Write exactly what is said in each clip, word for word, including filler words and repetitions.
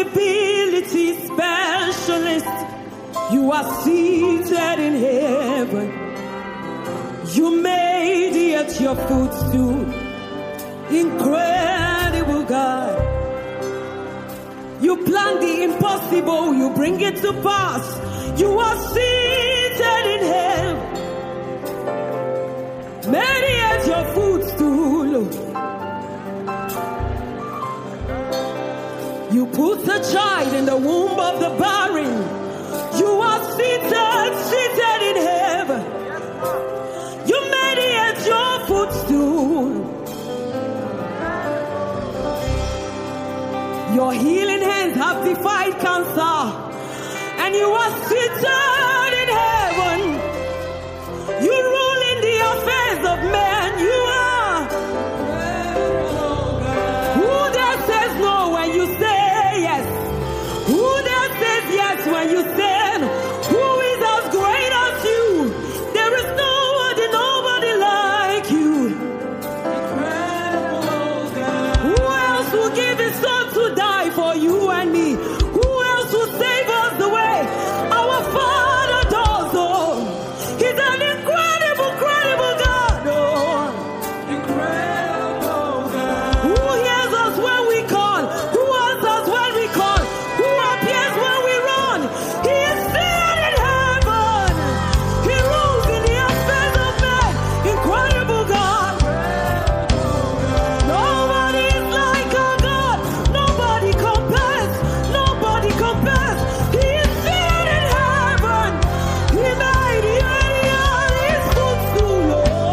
Invisibility specialist, you are seated in heaven. You made the earth your footstool. Incredible God. You plan the impossible, you bring it to pass. You are seated in heaven. Made the earth your footstool. You put a child in the womb of the barren. You are seated, seated in heaven. You made the earth your footstool. Your healing hands have defied cancer. And you are seated in heaven. You rule in the affairs of men. You are. Who that says no when you say yes? Who that says yes when you say no? Who is as great as you? There is nobody, nobody like you. Who else will give his son to die for you and me? Who else will save us the way our Father does? Oh, he's an incredible, incredible God. Oh, incredible God. Who hears us when we call? Who answers when we call? Who appears when we run? He is seated in heaven. He rules in the affairs of men. Incredible God. Nobody is like our God. Nobody compares. Nobody compares. He is seated in heaven. He made the earth his footstool.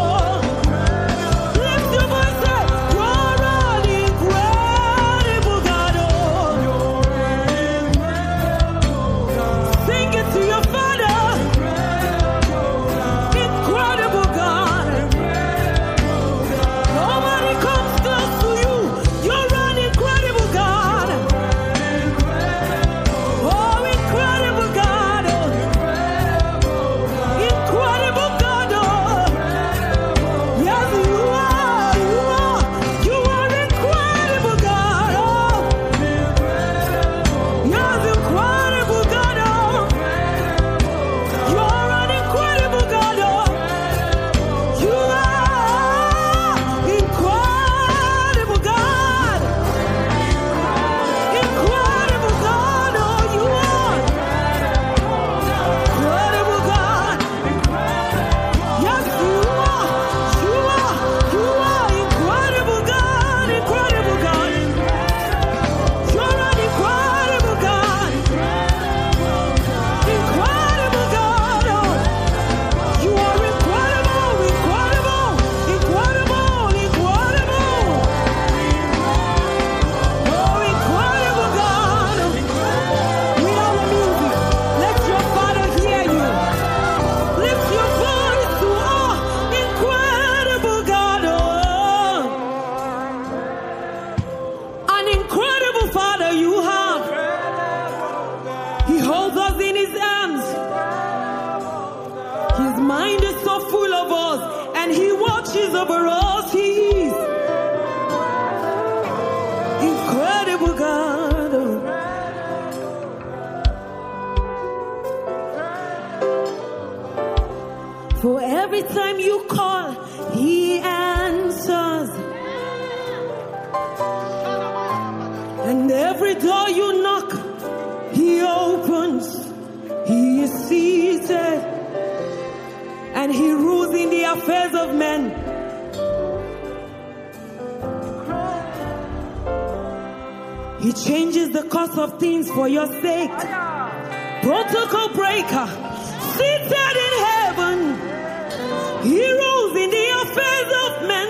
Lift your voice, say, you're an incredible God. Oh, sing it to your Father. Incredible God. Nobody comes close to you. You're an incredible God. Oh, incredible God. Oh, incredible God. Oh, yes, you are. You are. You are incredible God. Oh, yes, incredible God. Oh, you're an incredible God. Oh, you are incredible God. Incredible God. Oh, you are incredible God. Yes, you are. You are. You are incredible God. Incredible God. You're an incredible God. Incredible God. Oh, you are incredible. Incredible. Incredible. Incredible. Oh, incredible God. Without the music, let your Father hear you. Lift your voice to oh, incredible God. Oh, an incredible Father you have. He holds us in his hands. His mind is so full of us, and he watches over us. He is incredible God. For every time you call, he answers. And every door you knock, he opens. He is seated. And he rules in the affairs of men. He changes the course of things for your sake. Protocol breaker, seated in heaven. He rules in the affairs of men.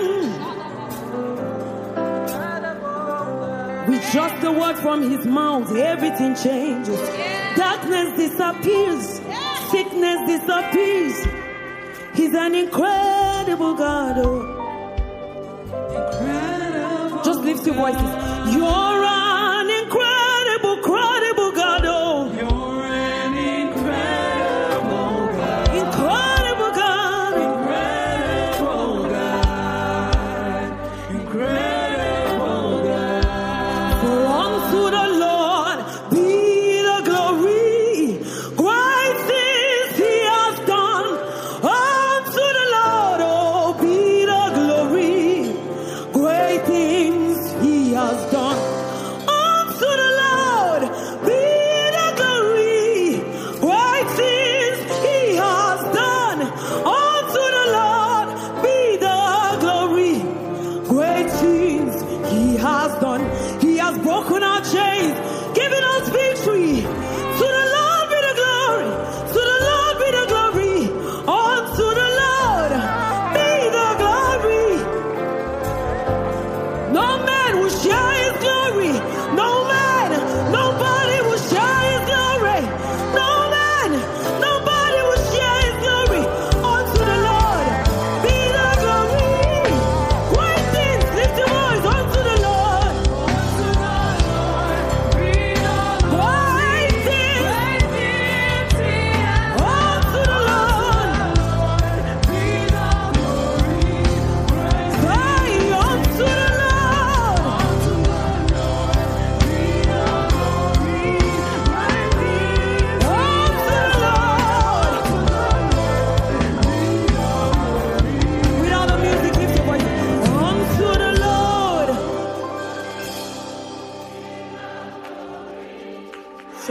With just the word from his mouth, everything changes. Darkness disappears. Sickness disappears. He's an incredible God. Oh. Incredible. Just lift your voices. You're an incredible, incredible God. Oh. You're an incredible God. Incredible God. Incredible God. Incredible God. For unto the Lord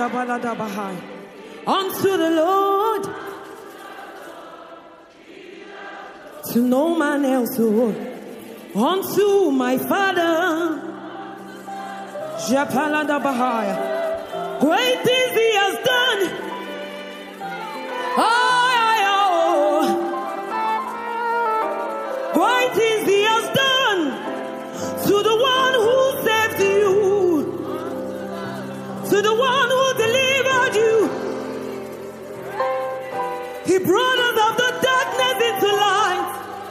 Shabaladabahai. Unto the Lord, to no man else, Lord. Unto my Father, Shabaladabahai. Great things He has done. Oh, oh, oh. Great things He has done. To the one who saved you, to the one who delivered you. He brought us out of darkness into light.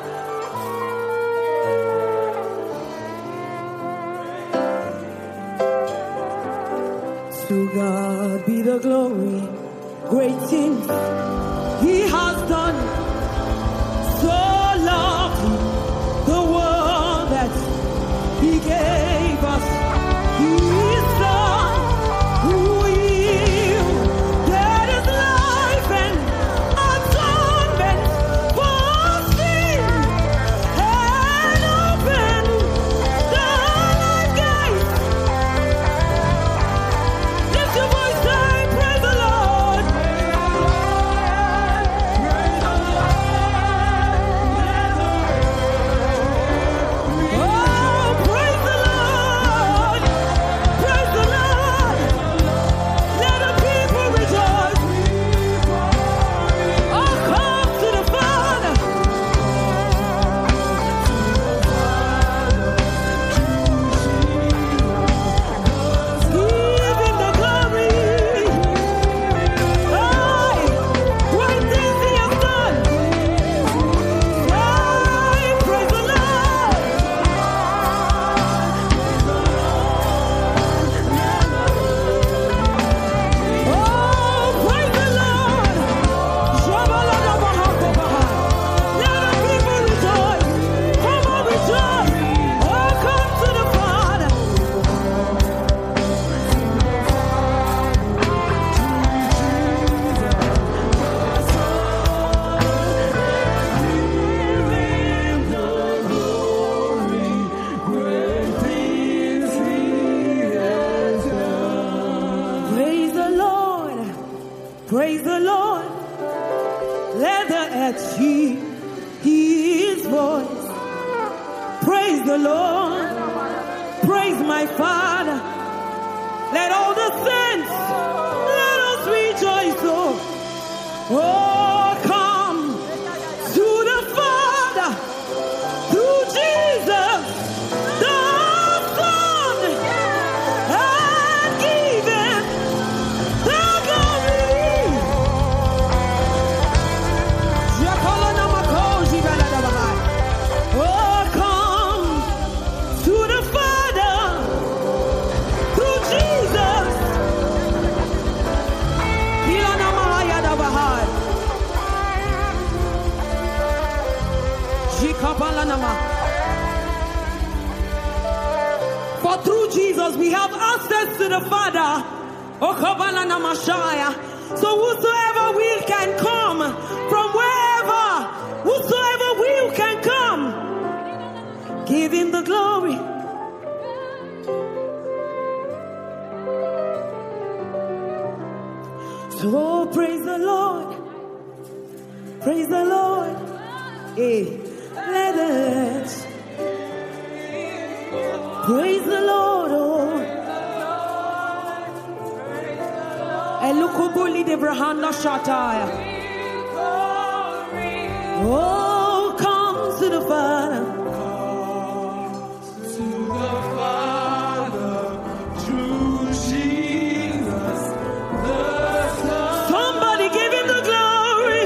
To God be the glory, great things He has done. So lovely the world that He gave us His Son, who yielded His life and atonement for sin, and opened the gate. Lift your voice, say, praise the Lord. Oh, praise the Lord. Praise the Lord. Let the people rejoice. Oh, come to the Father. Give Him the glory. Aye, great things He has done. Aye, praise the Lord. Oh, praise the Lord. Shabaladabahakobaha. Let the people rejoice. Come on, rejoice. Oh, come to the Father. Praise the Lord. Praise the Lord. Let the earth hear His voice. Praise the Lord. Praise my Father. Let all the saints, let us rejoice. Oh, oh, come to the Father through Jesus, the Son, and give Him the glory. Oh, come to the Father through Jesus. For through Jesus we have access to the Father. So whosoever will can come from wherever, whosoever will can come. Give Him the glory. So praise the Lord. Praise the Lord. Hey, let us praise the Lord. Oh, Elukubuli de Brahanda Shataya. Oh, come to the Father. Somebody give Him the glory.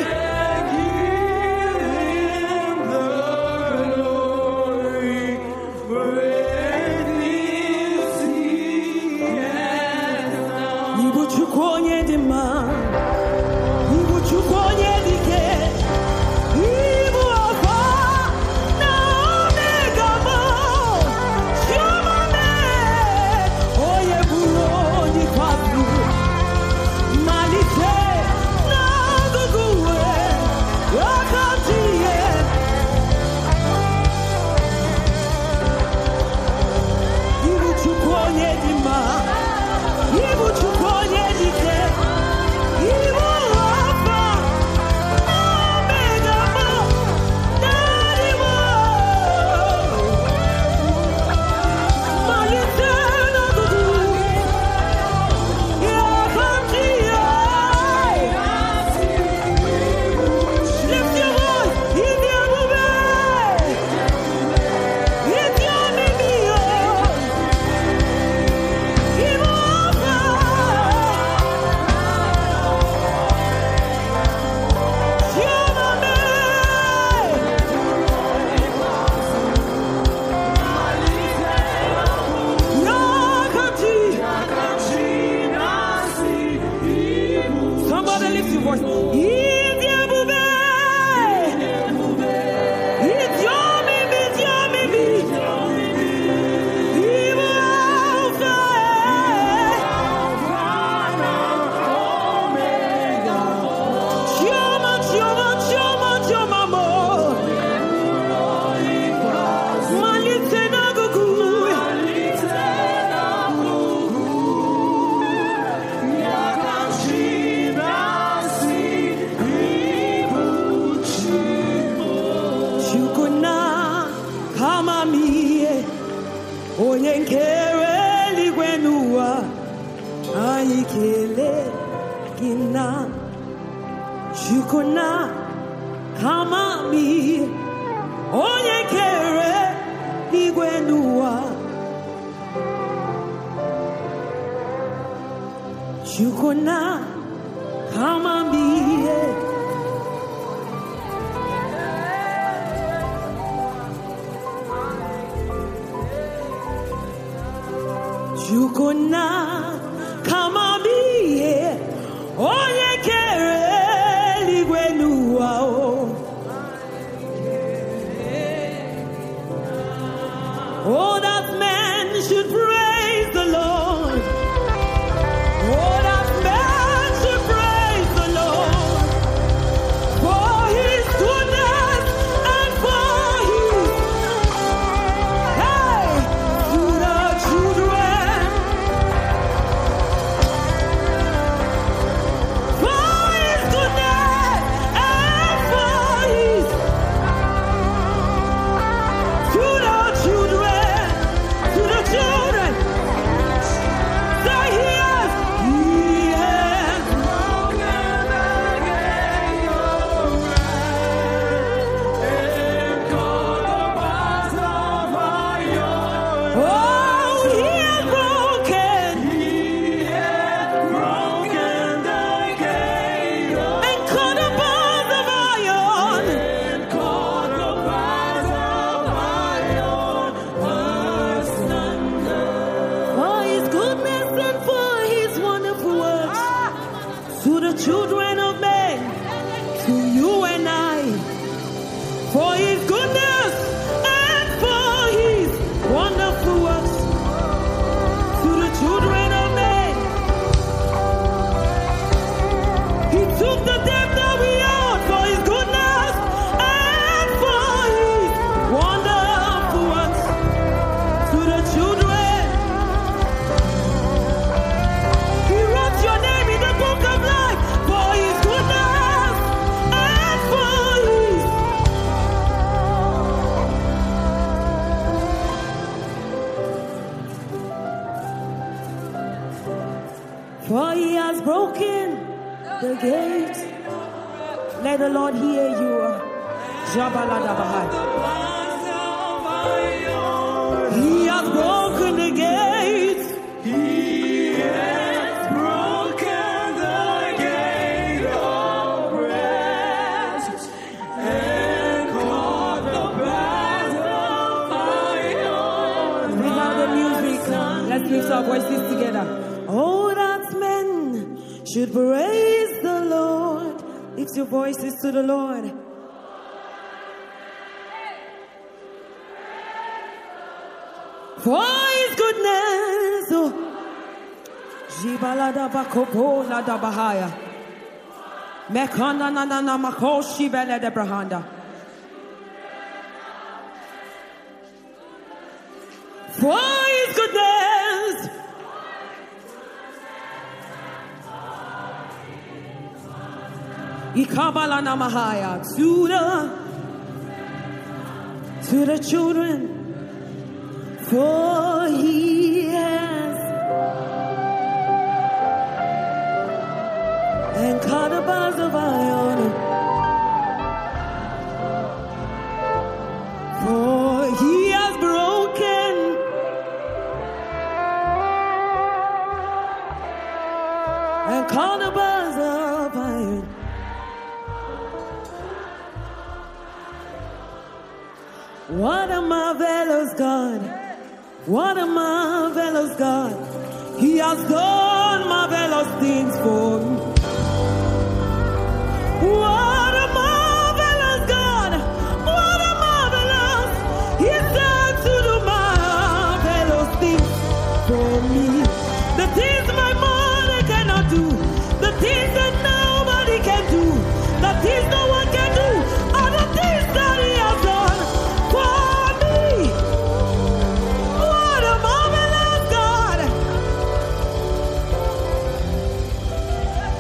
Ibuchukonye dima, Ibuchukonye dike, Ibu apa na Chukuna kama mie Oyenkere ligwenua Aikele gina Chukuna kama mie Oyenkere ligwenua Chukuna kama mie Chukuna kama mie Oyenkere ligwenua Oh, that man should praise the Lord. Oh, that man should praise the Lord for his goodness and for his, hey, to the children. For his goodness and for his, to the children, to the children. Say he has, he has broken the gate of wrath and caught the bars of iron. Oh, he has broken, he has broken the gate of and caught the bars of iron and caught the bars of iron asunder. For his goodness and for his wonderful works to the children of men, to you and I. For his goodness and for his wonderful works to the children of men. He took the debt that we owed for his goodness and for his wonderful works to the children. He wrote your name in the book of life for his goodness and for his. For he has broken the gate. Let the Lord hear you. Jabaladabahai. He has broken the gate. He has broken the gate of rest and caught the bars of iron. Bring out the music. Let's lift our voices together. Oh, that men should praise the Lord. Lift your voices to the Lord. For his goodness, oh, Jibalada bakopo la da bahaya, Mekana na na na makoshi bele de brahanda. For his goodness, Ikabala na mahaya to the to the children. For he has and caught the bars of iron. For he has broken and caught the bars of iron. What a marvelous God. What a marvelous God. He has done marvelous things for me. What a marvelous God. What a marvelous. He said to do marvelous things for me. The things my mother cannot do. The things that nobody can do. The things no one can do. Are the things that he has done for me. What a marvelous God.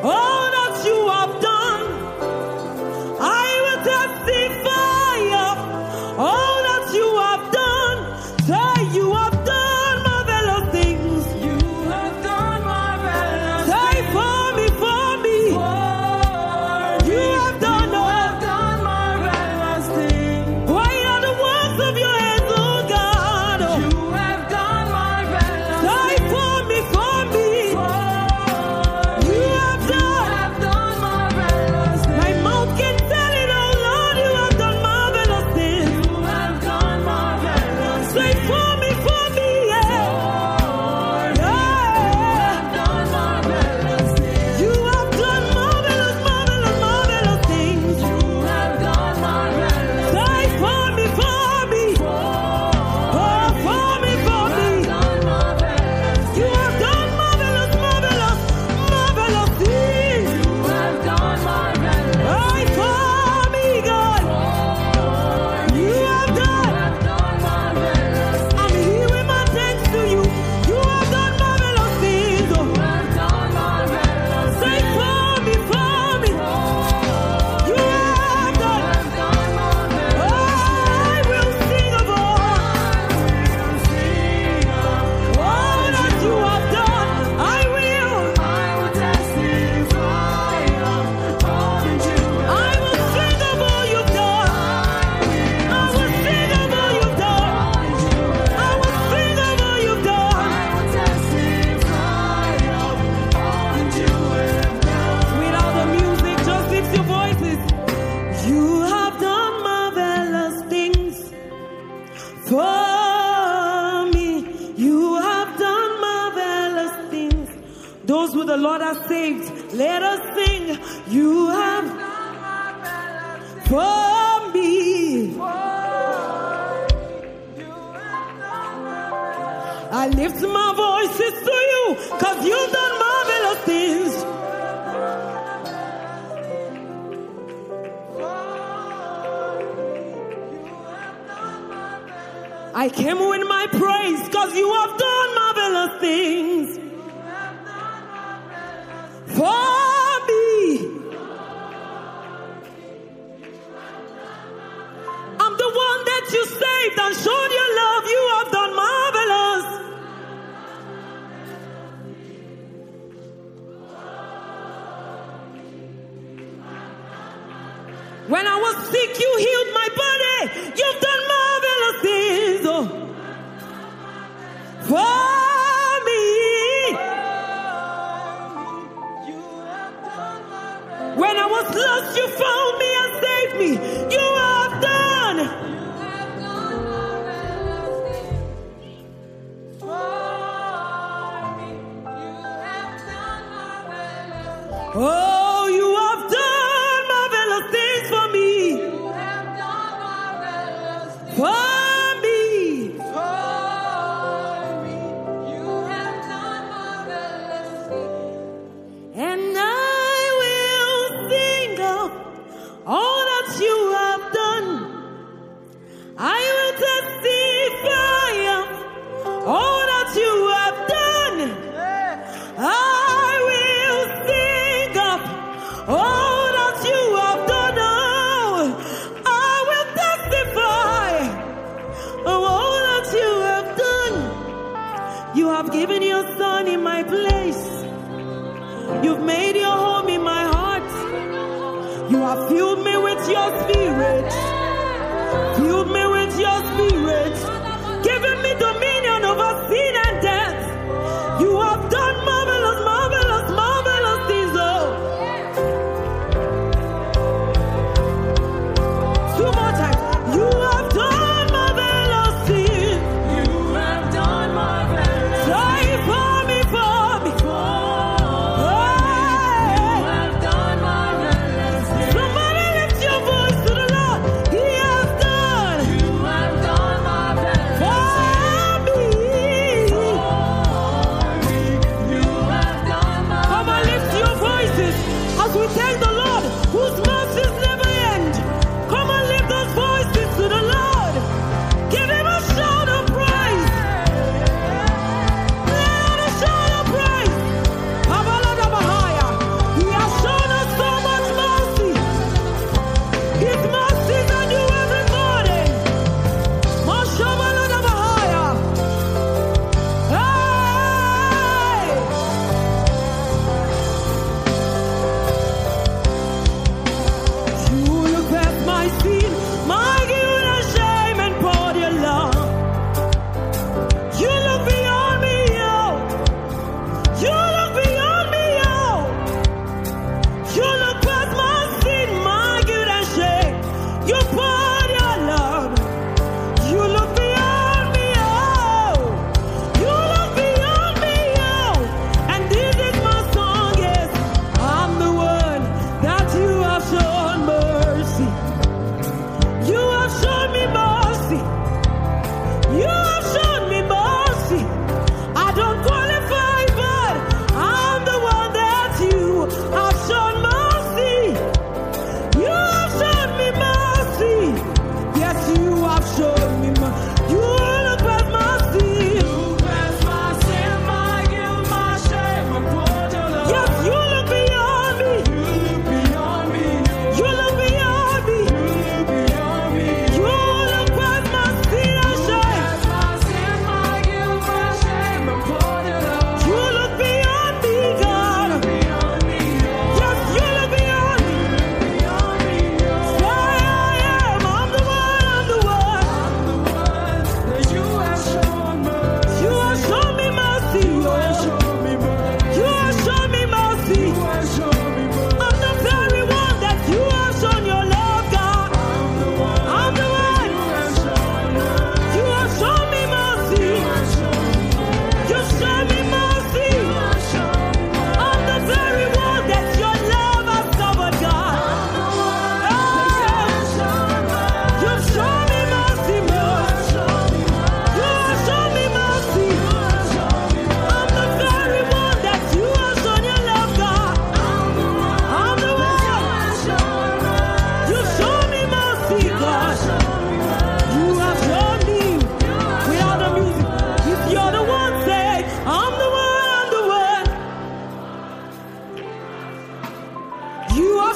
all that you have done. I will testify of all that you have done. Say you have done marvelous things. You have done marvelous Say for me, for me. You have done You have done marvelous things. Why are the works of your hands, oh God? You have done marvelous Say for me, for me. You have done. have done marvelous My things. mouth can tell it, oh Lord, you have done marvelous things. You have done marvelous Say for me, for me, yeah. Yeah. done marvelous things. You have done marvelous, marvelous, marvelous things. You have done marvelous Say for me, for me. Oh, for me, for me. done marvelous You have done marvelous, marvelous, marvelous things. You have done marvelous Hey, for me, God. You have done. have done marvelous I'm here with my thanks to you. You have done marvelous things. Oh, have done marvelous say for me, for me. You have done. have done marvelous Oh, I will sing of all, all that you have done. I will. I will testify of all that you I will sing of all you've done. I will sing of all you've done. I will sing of all you've done. testify of all that you have done. Without the music, just lift your voices. You have done marvelous things for me. You have done marvelous things. Those who the Lord has saved, let us sing. You have for me. I lift my voices to you because you've done marvelous things. I came with my praise because you have done marvelous things for me. I'm the one that you saved and showed your love. You have done marvelous. When I was sick, you healed my body. You've done marvelous things. Oh. For me. When I was lost, you found me and saved me. You have done. Oh, you have done marvelous things for me. For me. And I will sing of all that you have done. I will testify of all that you have done. I will sing of all that you have done. Oh, I will testify of all that you have done. You have given your son in my place. You've made your home in my heart. You have filled me with your spirit. Filled me with your spirit. Given me dominion over sin and death. You have done marvelous, marvelous, marvelous things. Oh. Two more times. You have done marvelous things. You have done marvelous Say for me, for me. You have done marvelous things. Somebody lift your voice to the Lord. He has done You have done marvelous for me.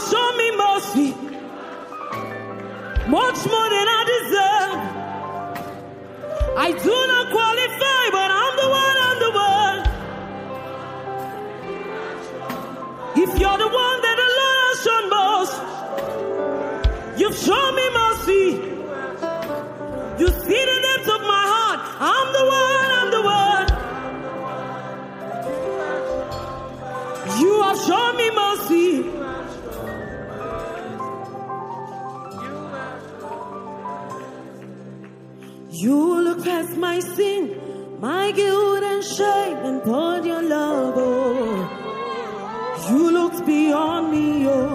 shown me mercy, much more than I deserve. I do not qualify, but I'm the one, I'm the one. If you're the one that the Lord has shown most, you've shown me mercy. You see the depths of my heart. I'm the one, I'm the one. You have shown me mercy. You look past my sin, my guilt and shame, and poured your love. Oh, you looked beyond me. Oh,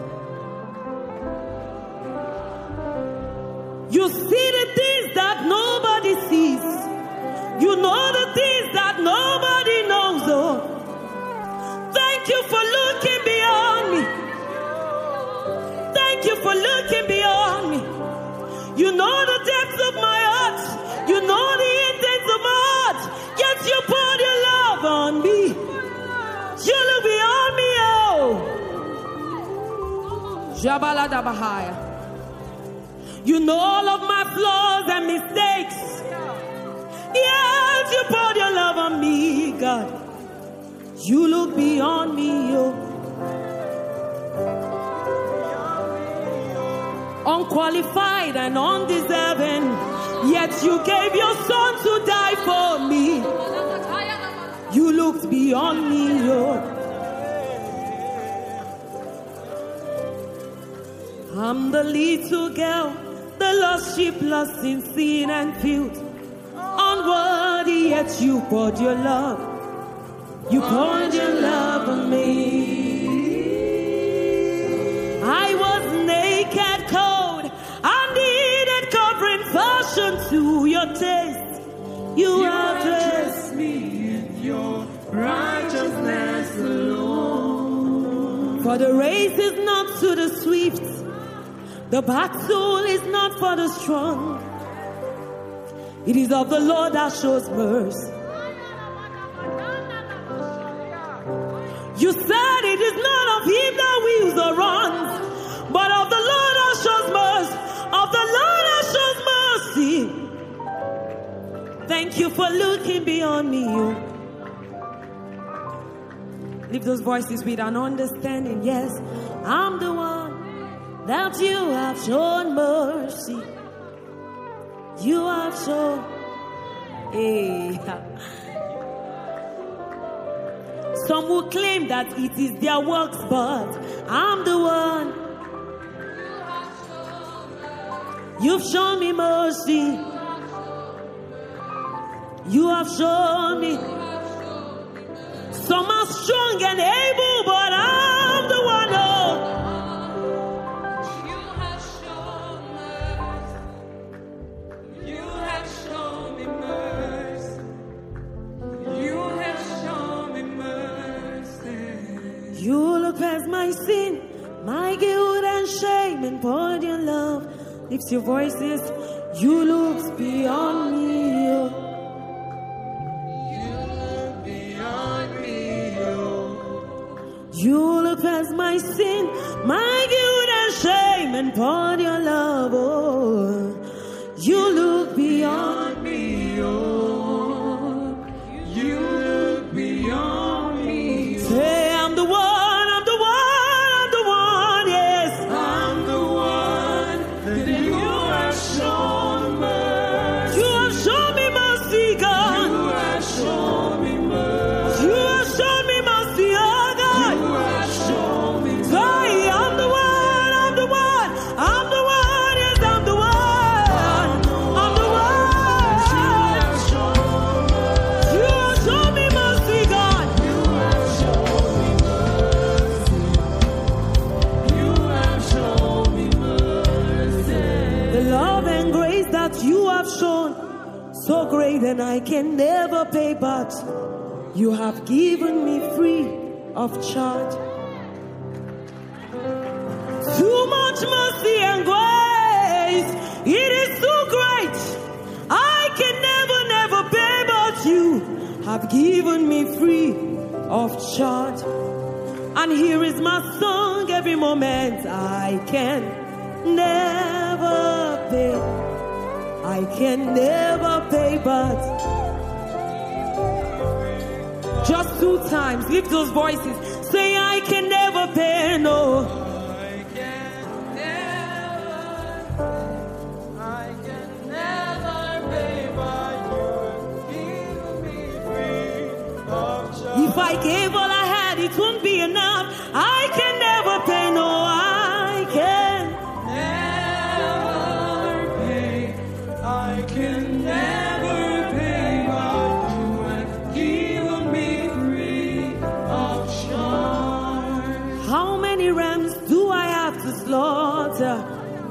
you see the things that nobody sees. You know the things that nobody knows. Oh, thank you for looking beyond me. Thank you for looking beyond me. You know the depths of my heart. You know the intents of my heart. Yet you poured your love on me. You look beyond me, oh. Jabalada Bahaya. You know all of my flaws and mistakes. Yes, you poured your love on me, God. You look beyond me, oh. Unqualified and undeserving, yet you gave your son to die for me. You looked beyond me, Lord. I'm the little girl, the lost sheep, lost in sin and field, unworthy, yet you poured your love. You poured your love on me. I was naked, cold, I needed covering, fashion to your taste. You, you are dressed me in your righteousness alone. For the race is not to the swift, the battle is not for the strong. It is of the Lord that shows mercy. You said it is not of him that wills or runs, but of the Lord that shows mercy, of the Lord that shows mercy. Thank you for looking beyond me. You lift those voices with an understanding. Yes, I'm the one that you have shown mercy. You have shown. Hey. Some will claim that it is their works, but I'm the one. You've shown me mercy. You have shown me. Some are strong and able, but I'm the one. Oh. You have shown mercy. You have shown me mercy. You have shown me mercy. You look past my sin, my guilt and shame, and poured your love. Lift your voices. You look beyond me. Oh. You look past my sin, my guilt and shame, and poured your love. Oh, you look beyond me. Oh, you look beyond me. Say, I'm the one, I'm the one, I'm the one. Yes, I'm the one that you have shown mercy. You have shown me mercy, God. You have shown me mercy. You have shown me mercy, oh God. So great, and I can never pay, but you have given me free of charge. Too much mercy and grace, it is too great. I can never, never pay, but you have given me free of charge. And here is my song every moment. I can never pay. I can never pay, but just two times. Lift those voices. Say, I can never pay, no. I can never, I can never pay, but you give me free of charge. If I gave all I had, it wouldn't be enough. I can never pay, no, I can. Never pay, I can never pay, but you have given me free of charge. How many rams do I have to slaughter?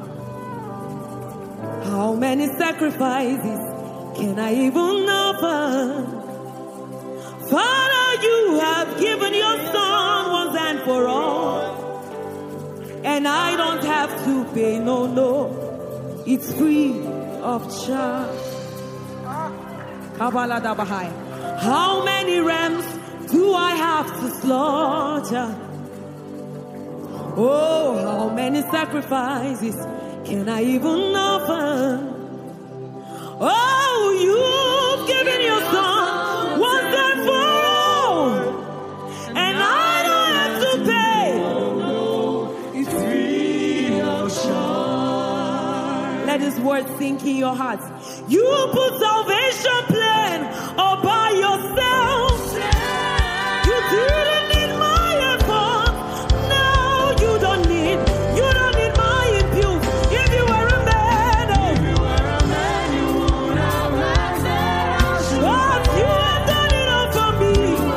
How many sacrifices can I even offer? Father, you have given your son once and for all. And I don't have to pay, no, no. It's free of charge. Kabbalah Dabahai. How many rams do I have to slaughter? Oh, how many sacrifices can I even offer? Oh, you've given your son once and for all. And I don't have to pay. It's free of charge. Let this word sink in your hearts. You put salvation plan all by yourself. You didn't need my effort. Now you don't need, you don't need my impute. If you were a man, oh, If you were a man, you would have acted as you but you have done it all for me.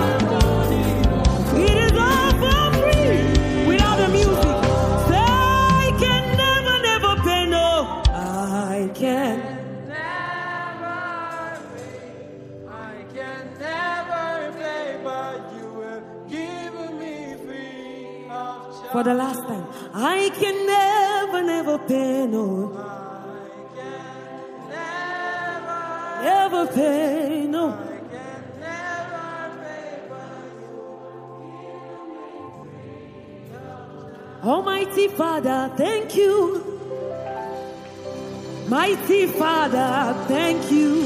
It is all for free without the music. Say, I can never, never pay, no. I can. I can never pay, but you have given me free of charge. For the last time, I can never, never pay, no. I can never, Never pay, no. I can never pay, but Almighty Father, thank you. Mighty Father, thank you.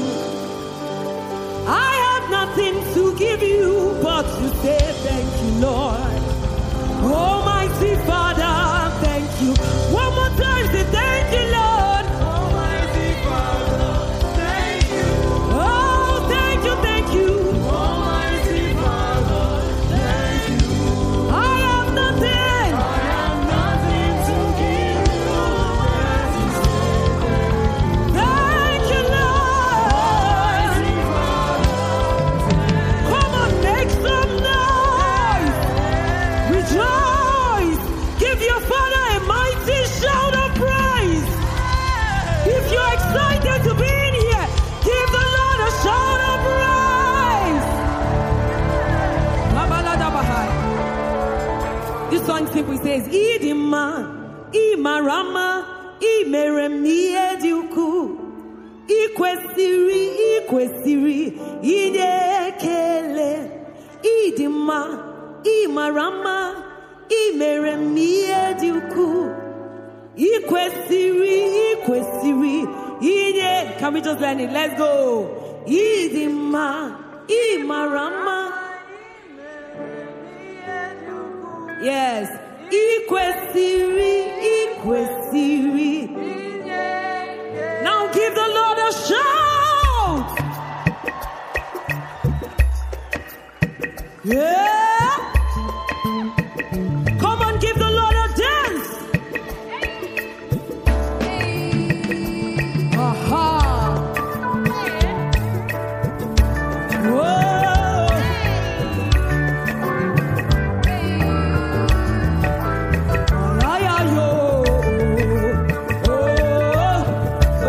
I have nothing to give you but to say thank you, Lord. Almighty Father, thank you. One more time, say thank you, Lord. Almighty Father, thank you. Oh, thank you, thank you. Almighty Father, thank you. I have nothing. I have nothing to give you but to say Thank you, Lord. Almighty Father, Come on, make some noise. Rejoice. Give your Father a mighty shout of praise. If you're excited to be in here, give the Lord a shout of praise. Babaladabahai. This song simply says, Idima, Imarama, Imeremi Ediuku, Ikwesiri, Ikwesiri, Idekele, Idima, Imarama, Imeremi Ediuku, Ikwesiri, Ikwesiri, Ide. Can we just learn it? Let's go. Idima, Imarama. Yes. Ikwesiri, Ikwesiri. Now give the Lord a shout. Yeah. Come on, give the Lord a dance. Aha. Whoa. Ay, ay, oh. Oh, oh,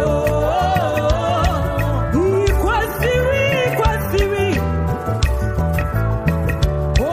oh. Ikwesiri, Ikwesiri.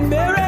Miracle